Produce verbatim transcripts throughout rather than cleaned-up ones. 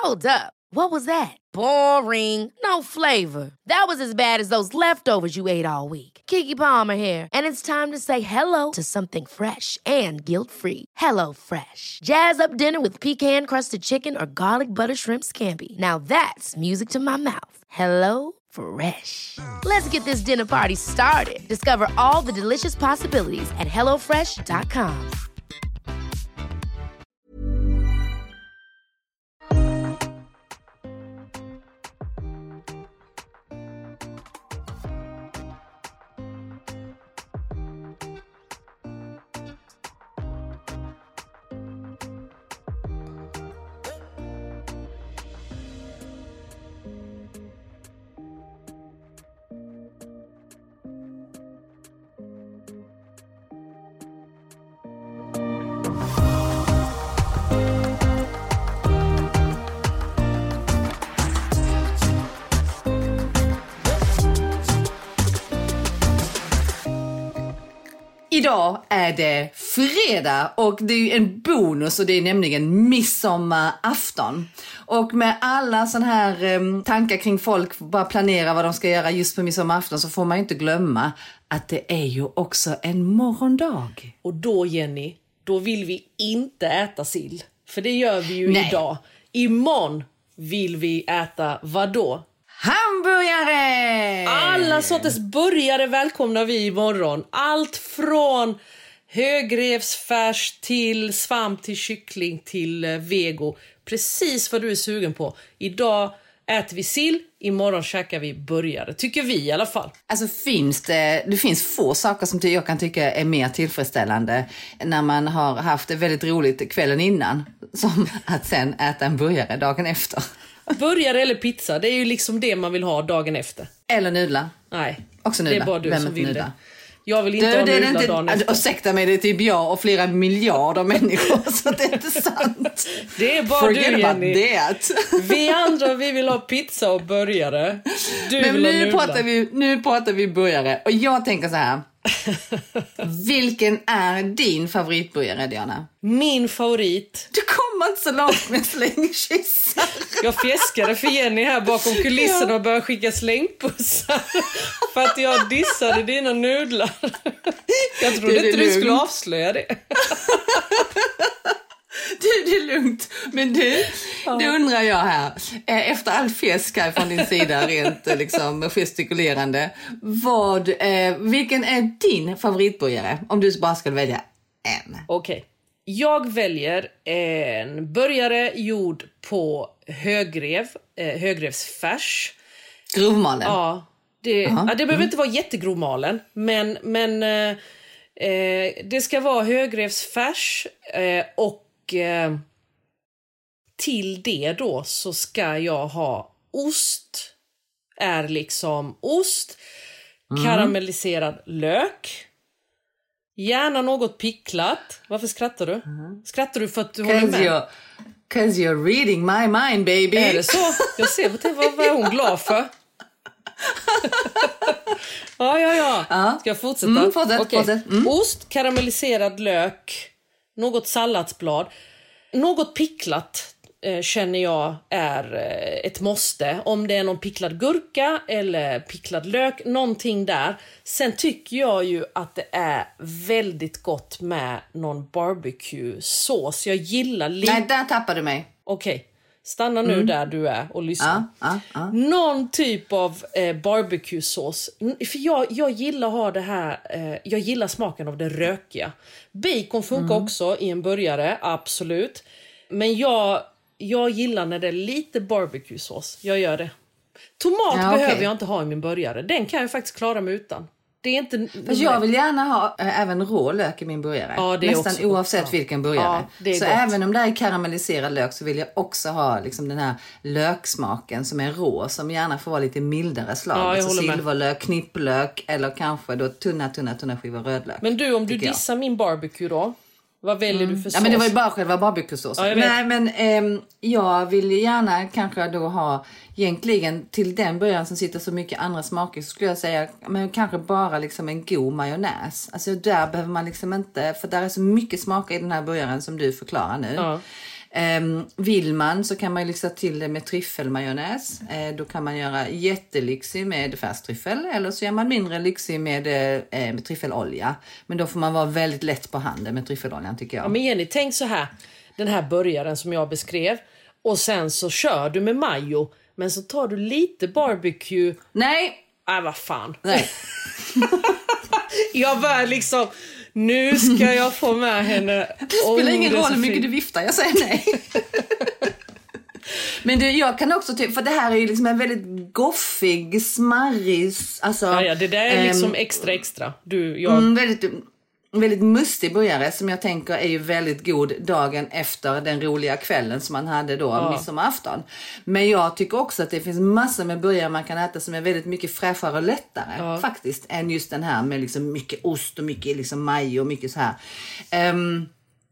Hold up. What was that? Boring. No flavor. That was as bad as those leftovers you ate all week. Keke Palmer here, and it's time to say hello to something fresh and guilt-free. Hello Fresh. Jazz up dinner with pecan-crusted chicken or garlic butter shrimp scampi. Now that's music to my mouth. Hello Fresh. Let's get this dinner party started. Discover all the delicious possibilities at hello fresh dot com. Idag är det fredag och det är ju en bonus och det är nämligen midsommarafton. Och med alla sån här um, tankar kring folk bara planera vad de ska göra just på midsommarafton så får man ju inte glömma att det är ju också en morgondag. Och då Jenny, då vill vi inte äta sill. För det gör vi ju Nej. idag. Imorgon vill vi äta vad då? Hamburgare! Alla sorters burgare välkomnar vi imorgon. Allt från högrevsfärs till svamp till kyckling till vego. Precis vad du är sugen på. Idag äter vi sill, imorgon käkar vi burgare. Tycker vi i alla fall. Alltså finns det, det finns få saker som jag kan tycka är mer tillfredsställande när man har haft det väldigt roligt kvällen innan. Som att sen äta en burgare dagen efter. Burgare eller pizza, det är ju liksom det man vill ha dagen efter. Eller nudlar. Nej, också nudlar. Det är bara du Vem som vill nudlar? det. Jag vill inte du, ha det nudlar inte, dagen efter. Ursäkta mig, det är typ jag och flera miljarder människor så det är inte sant. Det är bara Forget du, Jenny. That. Vi andra, vi vill ha pizza och burgare. Du Men vill nu ha pratar, vi, nu pratar vi burgare. Och jag tänker så här. Vilken är din favoritburgare, Diana? Min favorit. Du kommer inte så långt med slängkyssar. Jag fjäskade för Jenny här bakom kulisserna ja. och började skicka slängpussar. För att jag dissade dina nudlar. Jag trodde du, inte du du skulle avslöja det. Du, det är lugnt. Men du, ja. det undrar jag här. Efter all fisk här från din sida, rent liksom gestikulerande. Vad, eh, vilken är din favoritburgare? Om du bara ska välja en. Okej. Okay. Jag väljer en burgare gjord på högrev. Eh, högrevsfärs. Grovmalen? Ja. Det, uh-huh. ja, det behöver mm. inte vara jättegrovmalen. Men, men eh, det ska vara högrevsfärs eh, och Eh, till det då så ska jag ha ost, är liksom ost, mm. karamelliserad lök, gärna något picklat. Varför skrattar du? Mm. Skrattar du för att du håller med? You're, 'cause you're reading my mind, baby. Är det så? Jag ser på det, vad, vad är hon glad för? ja, ja, ja. Uh-huh. Ska jag fortsätta? Mm, fortsätt, okay. fortsätt. Mm. Ost, karamelliserad lök, något salladsblad, något picklat eh, känner jag är eh, ett måste. Om det är någon picklad gurka eller picklad lök, någonting där. Sen tycker jag ju att det är väldigt gott med någon barbecue-sås. Jag gillar lite... Nej, där tappar du mig. Okej. Okay. Stanna nu mm. där du är och lyssna. Ah, ah, ah. Någon typ av eh, barbecue-sås. För jag, jag gillar ha det här. Eh, jag gillar smaken av det rökiga. Bacon funkar mm. också i en burgare, absolut. Men jag, jag gillar när det är lite barbecue-sås. Jag gör det. Tomat ja, behöver okay. jag inte ha i min burgare. Den kan jag faktiskt klara mig utan. Det är inte... Fast jag vill gärna ha äh, även rå lök i min burgare. Ja, det är nästan också oavsett ja. vilken burgare. Ja, så gott. Även om det är karamelliserad lök så vill jag också ha liksom, den här löksmaken som är rå. Som gärna får vara lite mildare slag. Ja, alltså silverlök, knipplök eller kanske då tunna, tunna, tunna skivor rödlök. Men du, om du dissar jag. min barbecue då? Vad väljer mm. du för sås? Ja, men det var ju bara själva barbecue-såsen. Ja, Nej, men eh, jag vill gärna kanske då ha egentligen till den början som sitter så mycket andra smaker så skulle jag säga men kanske bara liksom en god majonnäs. Alltså där behöver man liksom inte, för där är så mycket smaker i den här burgaren som du förklarar nu. Ja. Um, vill man så kan man lyxa till det med tryffelmajonnäs. Uh, då kan man göra jättelyxig med färsk tryffel. Eller så gör man mindre lyxig med, uh, med tryffelolja. Men då får man vara väldigt lätt på handen med tryffeloljan tycker jag. Ja, men Jenny, tänk så här. Den här burgaren som jag beskrev. Och sen så kör du med mayo. Men så tar du lite barbecue. Nej. Nej, äh, vad fan. Nej. Jag var liksom... Nu ska jag få med henne. Det spelar oh, ingen det roll hur mycket fint. du viftar, jag säger nej. Men du, jag kan också tycka, för det här är ju liksom en väldigt goffig, smarrig, alltså... Ja, ja, det där är liksom ähm, extra, extra. Du, jag... mm, väldigt, väldigt mustig burgare som jag tänker är ju väldigt god dagen efter den roliga kvällen som man hade då, ja. midsommarafton. Men jag tycker också att det finns massor med burgare man kan äta som är väldigt mycket fräschare och lättare ja. faktiskt än just den här med liksom mycket ost och mycket liksom maj och mycket så här. Um,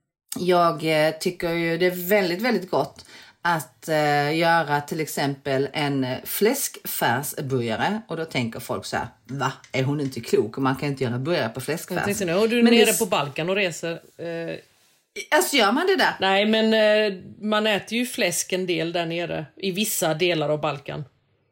jag tycker ju det är väldigt, väldigt gott att uh, göra till exempel en fläskfärsburgare. Och då tänker folk så här: va? Är hon inte klok? Och man kan inte göra burgare på fläskfärs. Jag tänkte nu, och du är men nere det... på Balkan och reser. Eh... Alltså gör man det där? Nej, men eh, man äter ju fläsk en del där nere. I vissa delar av Balkan.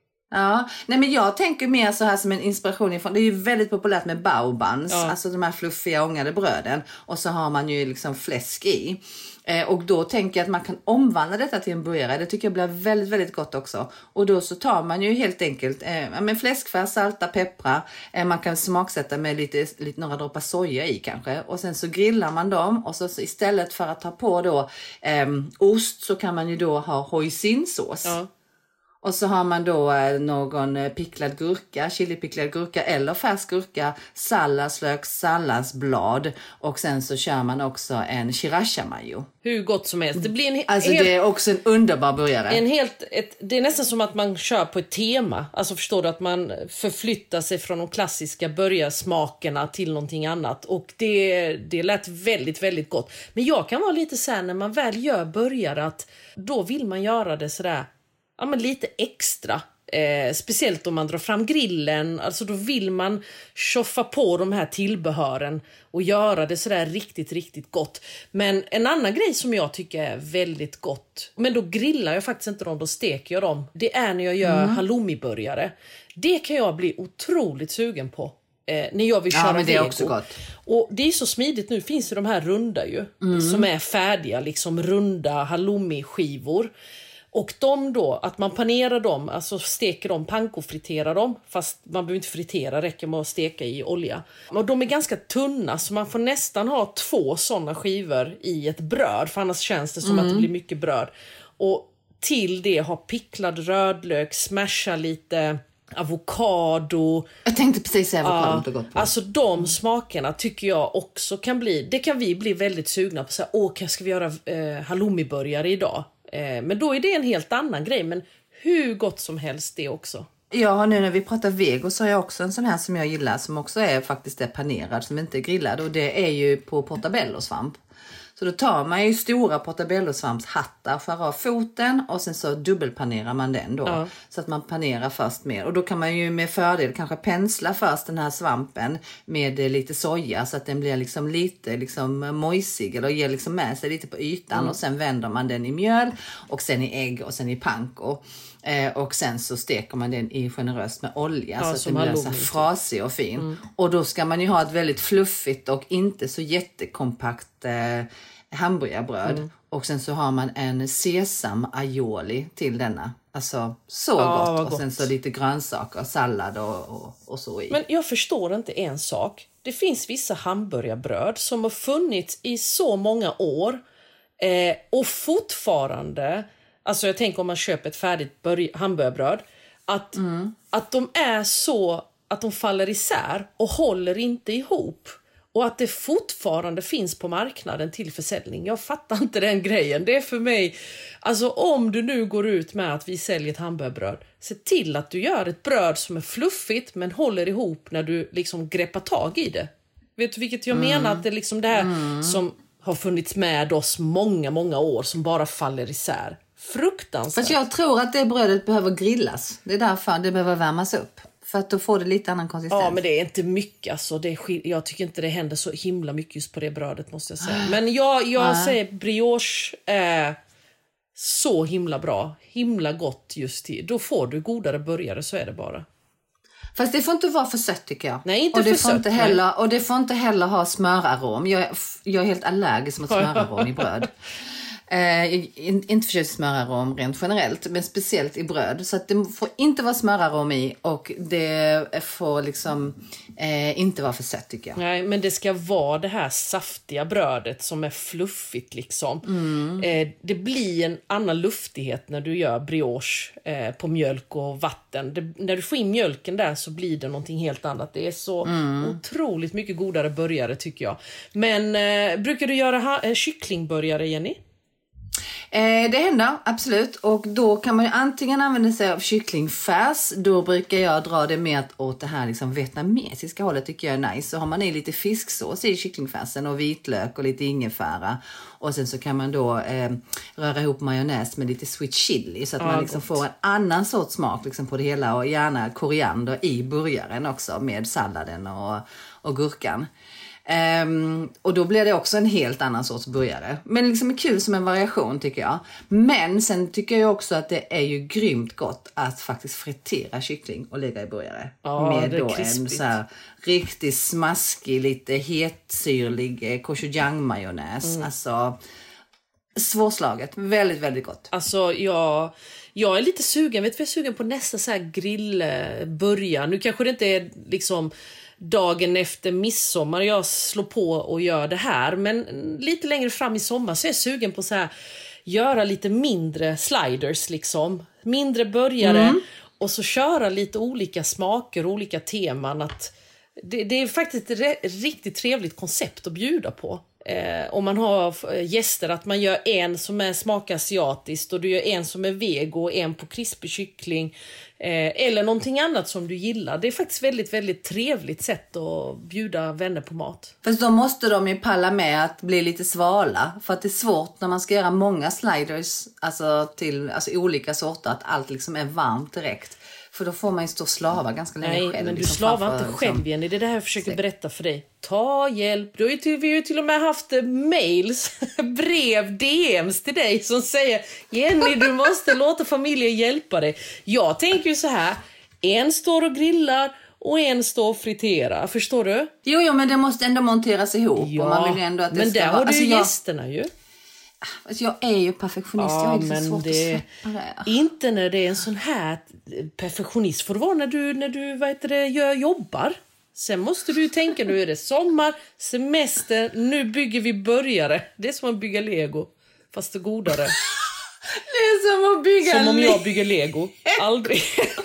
Ja, nej men jag tänker mer så här som en inspiration ifrån, det är ju väldigt populärt med baobans, ja. Alltså de här fluffiga ångade bröden, och så har man ju liksom fläsk i. Eh, och då tänker jag att man kan omvandla detta till en burgare. Det tycker jag blir väldigt, väldigt gott också. Och då så tar man ju helt enkelt eh, med fläskfärs, salta, peppra. Eh, man kan smaksätta med lite, lite några droppar soja i kanske. Och sen så grillar man dem. Och så, så istället för att ta på då eh, ost så kan man ju då ha hoisinsås. Ja. Och så har man då någon picklad gurka, chilipicklad gurka eller färsk gurka, salladslök, salladsblad, och sen så kör man också en sriracha mayo. Hur gott som helst. Det blir en alltså helt, det är också en underbar burgare. En helt, ett, det är nästan som att man kör på ett tema. Alltså förstår du, att man förflyttar sig från de klassiska burgarsmakerna till någonting annat. Och det, det lät väldigt, väldigt gott. Men jag kan vara lite så här, när man väl gör burgare, att då vill man göra det sådär, ja, men lite extra. Eh, speciellt om man drar fram grillen. Alltså då vill man tjoffa på de här tillbehören och göra det sådär riktigt, riktigt gott. Men en annan grej som jag tycker är väldigt gott, men då grillar jag faktiskt inte dem, då steker jag dem. Det är när jag gör mm. halloumi-burgare. Det kan jag bli otroligt sugen på. Eh, när jag vill köra ja, men det är vego. också gott. Och det är så smidigt nu, finns ju de här runda ju. Mm. Som är färdiga, liksom runda halloumi-skivor. Och de då, att man panerar dem, alltså steker dem, pankofriterar dem, fast man behöver inte fritera, räcker med att steka i olja. Och de är ganska tunna, så man får nästan ha två sådana skivor i ett bröd, för annars känns det som mm. att det blir mycket bröd. Och till det ha picklad rödlök, smasha lite avokado. Jag tänkte precis säga avokado. Ja, uh, alltså de smakerna tycker jag också kan bli, det kan vi bli väldigt sugna på. Så här, åh, ska vi göra eh, halloumi-burgare idag? Men då är det en helt annan grej. Men hur gott som helst det också. Ja, nu när vi pratar vego så har jag också en sån här som jag gillar, som också är faktiskt är panerad, som inte är grillad. Och det är ju på portabellosvamp. Så då tar man ju stora portabellosvampshattar, för av foten, och sen så dubbelpanerar man den då. Ja. Så att man panerar först mer. Och då kan man ju med fördel kanske pensla först den här svampen med lite soja, så att den blir liksom lite liksom mojsig, eller ger liksom med sig lite på ytan. Mm. Och sen vänder man den i mjöl, och sen i ägg, och sen i panko. Eh, och sen så steker man den i generöst med olja, ja, så att den blir så frasig och fin. Mm. Och då ska man ju ha ett väldigt fluffigt och inte så jättekompakt eh, hamburgerbröd. Mm. Och sen så har man en sesam aioli till denna. Alltså så ja, gott. Och gott. Sen så lite grönsaker, sallad och, och, och så i. Men jag förstår inte en sak. Det finns vissa hamburgerbröd som har funnits i så många år. Eh, och fortfarande... Alltså jag tänker om man köper ett färdigt bör- hamburgerbröd. Att, mm. att de är så att de faller isär och håller inte ihop. Och att det fortfarande finns på marknaden till försäljning. Jag fattar inte den grejen. Det är för mig... Alltså om du nu går ut med att vi säljer ett hamburgerbröd. Se till att du gör ett bröd som är fluffigt men håller ihop när du liksom greppar tag i det. Vet du vilket jag mm. menar? Att det är liksom det här mm. som har funnits med oss många, många år som bara faller isär. Fruktansvärt. Fast jag tror att det brödet behöver grillas. Det är därför det behöver värmas upp. För att då får det lite annan konsistens. Ja, men det är inte mycket. Alltså. Det är, jag tycker inte det händer så himla mycket just på det brödet, måste jag säga. Men jag, jag säger brioche är så himla bra, himla gott just till. Då får du godare burgare, så är det bara. Fast det får inte vara för sött tycker jag. Nej, inte och det för får sött. Inte heller, och det får inte heller ha smörarom. Jag är, jag är helt allergisk mot smörarom i bröd. Eh, inte förtjust smörarom rent generellt, men speciellt i bröd. Så att det får inte vara smörarom i, och det får liksom eh, inte vara för sött tycker jag. Nej, men det ska vara det här saftiga brödet som är fluffigt liksom. Mm. Eh, det blir en annan luftighet när du gör brioche eh, på mjölk och vatten. Det, när du får in mjölken där så blir det någonting helt annat. Det är så mm. otroligt mycket godare burgare tycker jag. Men eh, brukar du göra ha- eh, kycklingburgare, Jenny? Eh, det händer, absolut. Och då kan man ju antingen använda sig av kycklingfärs. Då brukar jag dra det med åt det här liksom vietnamesiska hållet, tycker jag är nice. Så har man i lite fisksås i kycklingfärsen och vitlök och lite ingefära. Och sen så kan man då eh, röra ihop majonnäs med lite sweet chili. Så att ja, man liksom gott. får en annan sorts smak liksom på det hela. Och gärna koriander i burgaren också med salladen och, och gurkan. Um, och då blir det också en helt annan sorts burgare. Men liksom är kul som en variation tycker jag. Men sen tycker jag också att det är ju grymt gott att faktiskt fritera kyckling och lägga i burgare. Ja, med det då krispigt. en så här riktigt smaskig, lite hetsyrlig eh, gochujang-majonnäs. Mm. Alltså svårslaget. Väldigt, väldigt gott. Alltså jag, jag är lite sugen. Vet du vad jag är sugen på nästa så här grillburgare? Nu kanske det inte är liksom dagen efter midsommar jag slår på och gör det här, men lite längre fram i sommar så är jag sugen på så här göra lite mindre sliders liksom, mindre burgare mm. och så köra lite olika smaker och olika teman. Att det, det är faktiskt ett re- riktigt trevligt koncept att bjuda på. Eh, om man har gäster, att man gör en som är smakar asiatiskt och du gör en som är vego och en på krispig kyckling eh, eller någonting annat som du gillar. Det är faktiskt väldigt, väldigt trevligt sätt att bjuda vänner på mat. Fast då måste de ju palla med att bli lite svala, för att det är svårt när man ska göra många sliders, alltså till alltså olika sorter, att allt liksom är varmt direkt. För då får man ju stå och slava ganska länge. Nej, själv. men du liksom slavar framför, inte själv, liksom. Jenny. Det är det här jag försöker berätta för dig. Ta hjälp. Du har ju till, vi har ju till och med haft mails, brev, D Ms till dig som säger Jenny, du måste låta familjen hjälpa dig. Jag tänker ju så här. En står och grillar och en står och friterar. Förstår du? Jo, jo, men det måste ändå monteras ihop. Ja, och man vill ändå att det men ska där vara... har du alltså, ju jag... gästerna ju. Alltså, jag är ju perfektionist, Ja, jag är inte men så svårt det... att släppa det. Inte när det är en sån här perfektionist. Får det vara när du, när du vad heter det, gör, jobbar. Sen måste du ju tänka, nu är det sommar, semester, nu bygger vi burgare. Det är som att bygga Lego, fast det godare. Det är som att bygga Som om le- jag bygger Lego. Aldrig.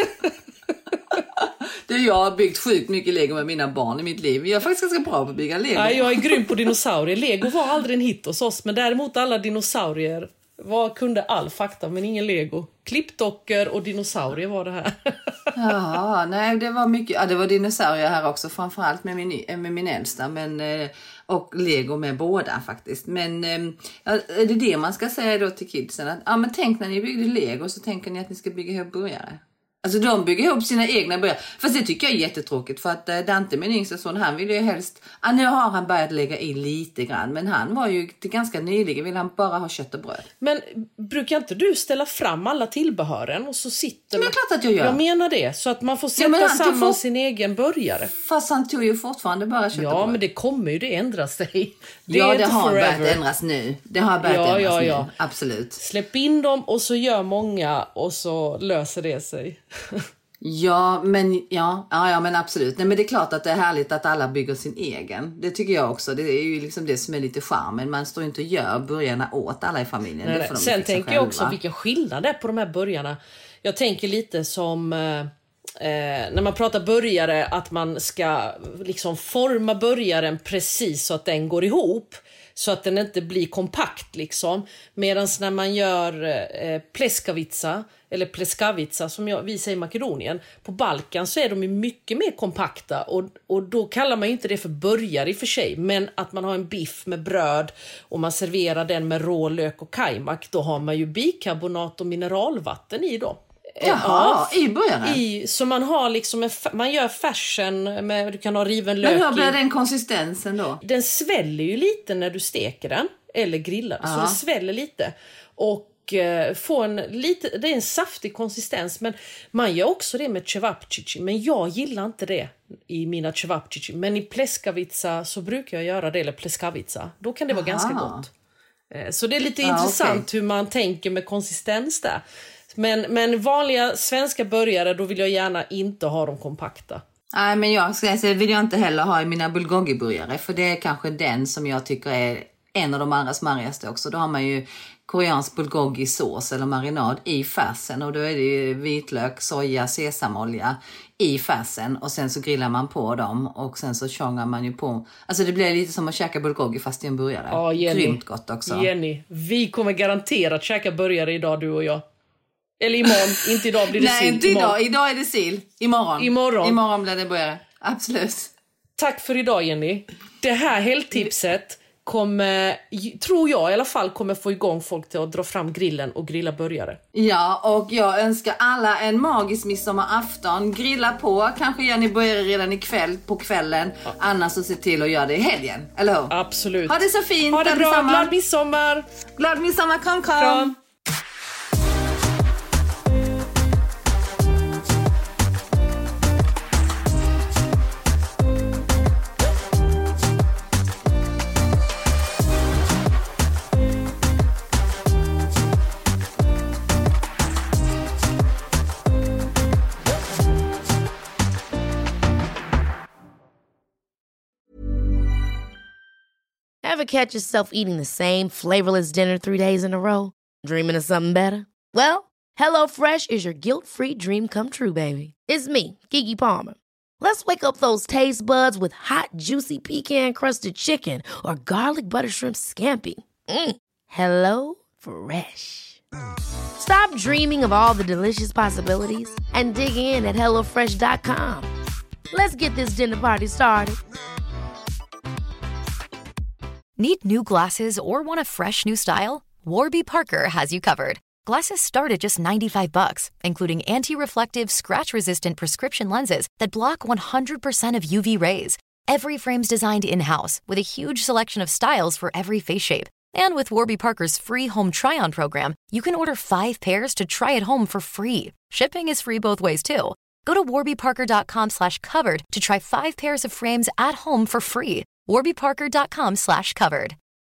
Du, jag har byggt sjukt mycket Lego med mina barn i mitt liv. Jag är faktiskt ganska bra på att bygga Lego. Nej, jag är grym på dinosaurier. Lego var aldrig en hit hos oss, men däremot alla dinosaurier var, kunde all fakta, men ingen Lego. Klippdockor och dinosaurier var det här. Ja, nej, det var mycket. Ja, det var dinosaurier här också, framförallt med min, med min äldsta, men och Lego med båda faktiskt. Men ja, är det det man ska säga då till kidsen? Att, ja, men tänk när ni byggde Lego så tänker ni att ni ska bygga ihop burgare. Alltså de bygger ihop sina egna burgare. Fast det tycker jag är jättetråkigt, för att Dante, min yngsta son, han vill ju helst... Ja, nu har han börjat lägga i lite grann, men han var ju till ganska nyligen, vill han bara ha kött och bröd. Men brukar inte du ställa fram alla tillbehören och så sitter... Men klart att jag gör. Jag menar det, så att man får sätta ja, samman får... sin egen burgare. Fast han tog ju fortfarande bara kött och Ja, bröd. men det kommer ju, det ändras dig. Det ja, är det inte har forever. börjat ändras nu. Det har börjat Ja, ändras ja, nu, ja. absolut. Släpp in dem och så gör många och så löser det sig. Ja, men ja, ja, ja, men absolut. Nej, men det är klart att det är härligt att alla bygger sin egen. Det tycker jag också. Det är ju liksom det som är lite charmen. Man står inte och gör burgarna åt alla i familjen. Nej, det får de sen fixa tänker själva. jag också vilken skillnad det är på de här burgarna. Jag tänker lite som eh, när man pratar burgare, att man ska liksom forma burgaren precis så att den går ihop. Så att den inte blir kompakt liksom. Medan när man gör eh, pleskavica eller pleskavica som jag, vi säger i Makedonien, på Balkan så är de ju mycket mer kompakta. Och, och då kallar man ju inte det för burgare i och för sig. Men att man har en biff med bröd och man serverar den med rå lök och kajmak. Då har man ju bikarbonat och mineralvatten i då. Jaha, ja, i burgaren? I, så man har liksom en, man gör färsen med, du kan ha riven lök. Men hur blir i. den konsistensen då? Den sväller ju lite när du steker den eller grillar, Ja. så det sväller lite. Och och eh, få en lite, det är en saftig konsistens, men man gör också det med cevapcici, men jag gillar inte det i mina cevapcici, men i pleskavica så brukar jag göra det, eller pleskavica, då kan det vara Aha. ganska gott. Eh, så det är lite ja, intressant okay. hur man tänker med konsistens där. Men, men vanliga svenska burgare, då vill jag gärna inte ha dem kompakta. Nej, men jag ska säga, vill jag inte heller ha i mina bulgogi-burgare, för det är kanske den som jag tycker är en av de allra smarrigaste också. Då har man ju koreansk bulgogi-sås eller marinad i färsen, och då är det ju vitlök, soja, sesamolja i färsen, och sen så grillar man på dem och sen så tjongar man ju på. Alltså det blir lite som att käka bulgogi fast i en burgare. Ja, Jenny. Grymt gott också. Jenny, vi kommer garanterat käka burgare idag, du och jag. Eller imorgon, inte idag blir det Nej, sill. Nej, inte idag. Idag är det sill. Imorgon. Imorgon. Imorgon blir det burgare. Absolut. Tack för idag, Jenny. Det här helgtipset kommer, tror jag i alla fall, kommer få igång folk till att dra fram grillen och grilla burgare. Ja, och jag önskar alla en magisk midsommarafton. Grilla på. Kanske gör ni burgare redan ikväll på kvällen. Ja. Annars så se till att göra det i helgen. Eller hur? Absolut. Ha det så fint. Ha det bra. Glad midsommar. Glad midsommar. Kom, kom. Kram. Ever catch yourself eating the same flavorless dinner three days in a row? Dreaming of something better? Well, HelloFresh is your guilt-free dream come true, baby. It's me, Keke Palmer. Let's wake up those taste buds with hot, juicy pecan-crusted chicken or garlic butter shrimp scampi. Mm. Hello Fresh. Stop dreaming of all the delicious possibilities and dig in at hello fresh dot com. Let's get this dinner party started. Need new glasses or want a fresh new style? Warby Parker has you covered. Glasses start at just ninety-five bucks, including anti-reflective, scratch-resistant prescription lenses that block one hundred percent of U V rays. Every frame's designed in-house with a huge selection of styles for every face shape. And with Warby Parker's free home try-on program, you can order five pairs to try at home for free. Shipping is free both ways, too. Go to warby parker dot com slash covered to try five pairs of frames at home for free. warby parker dot com slash covered.